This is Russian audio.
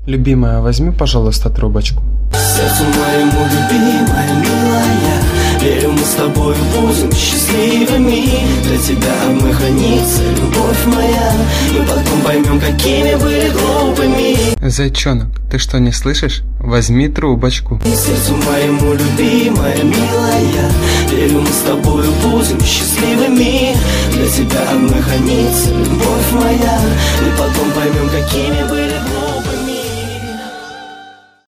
Любимая, возьми, пожалуйста, трубочку. Сердцу моему, любимая, милая, верю, мы с тобой будем счастливыми. Для тебя мы хранится любовь моя. Мы потом поймем, какими были глупыми. Зайчонок, ты что, не слышишь? Возьми трубочку. Сердцу моему, любимая, милая, верю, мы с тобой будем счастливыми. Для тебя мы хранится любовь моя. Мы потом поймем, какими были глупыми.